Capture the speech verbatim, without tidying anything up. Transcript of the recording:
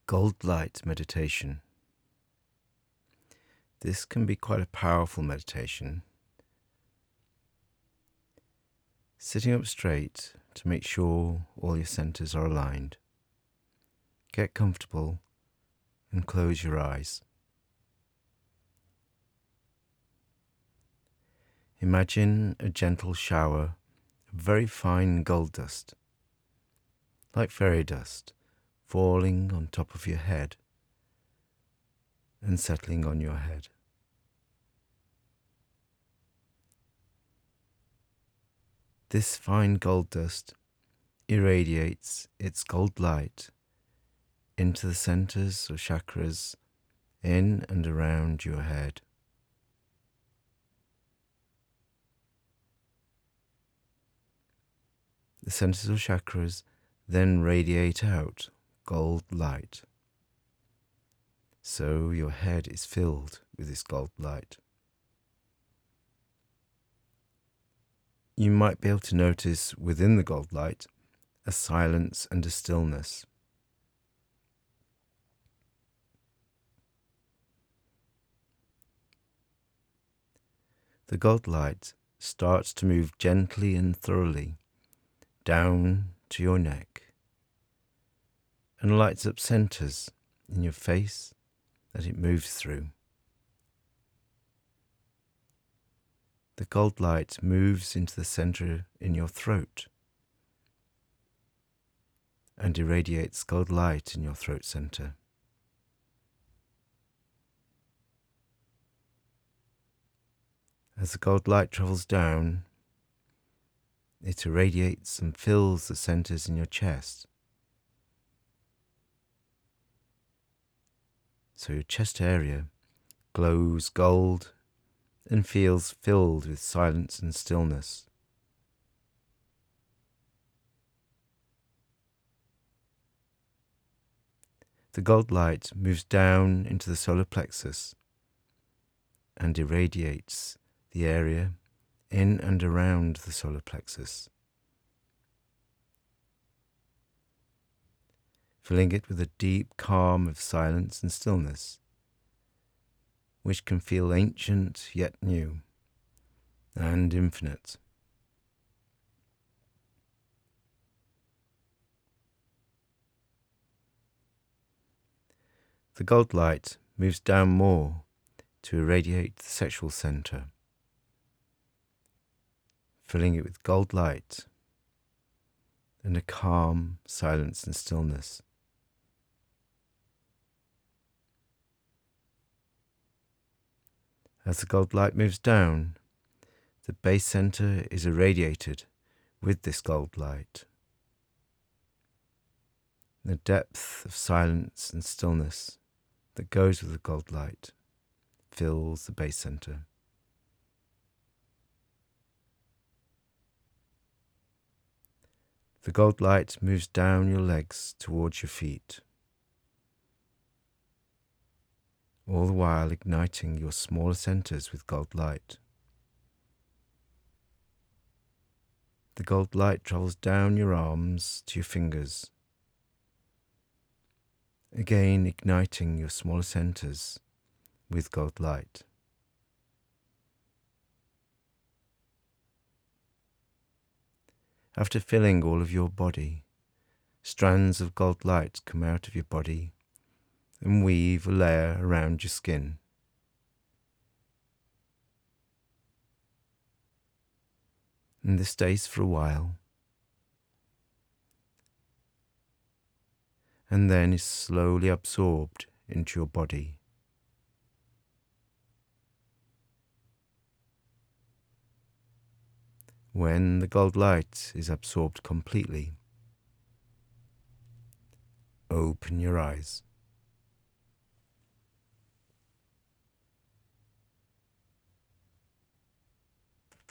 Gold light meditation. This can be quite a powerful meditation. Sitting up straight to make sure all your centers are aligned. Get comfortable and close your eyes. Imagine a gentle shower of very fine gold dust, like fairy dust, falling on top of your head and settling on your head. This fine gold dust irradiates its gold light into the centers or chakras in and around your head. The centers or chakras then radiate out gold light. So your head is filled with this gold light. You might be able to notice within the gold light a silence and a stillness. The gold light starts to move gently and thoroughly down to your neck and lights up centers in your face that it moves through. The gold light moves into the center in your throat and irradiates gold light in your throat center. As the gold light travels down, it irradiates and fills the centers in your chest. So your chest area glows gold and feels filled with silence and stillness. The gold light moves down into the solar plexus and irradiates the area in and around the solar plexus, filling it with a deep calm of silence and stillness, which can feel ancient yet new and infinite. The gold light moves down more to irradiate the sexual center, filling it with gold light and a calm silence and stillness. As the gold light moves down, the base center is irradiated with this gold light. The depth of silence and stillness that goes with the gold light fills the base center. The gold light moves down your legs towards your feet, all the while igniting your smaller centers with gold light. The gold light travels down your arms to your fingers, again igniting your smaller centers with gold light. After filling all of your body, strands of gold light come out of your body and weave a layer around your skin. And this stays for a while, and then is slowly absorbed into your body. When the gold light is absorbed completely, open your eyes.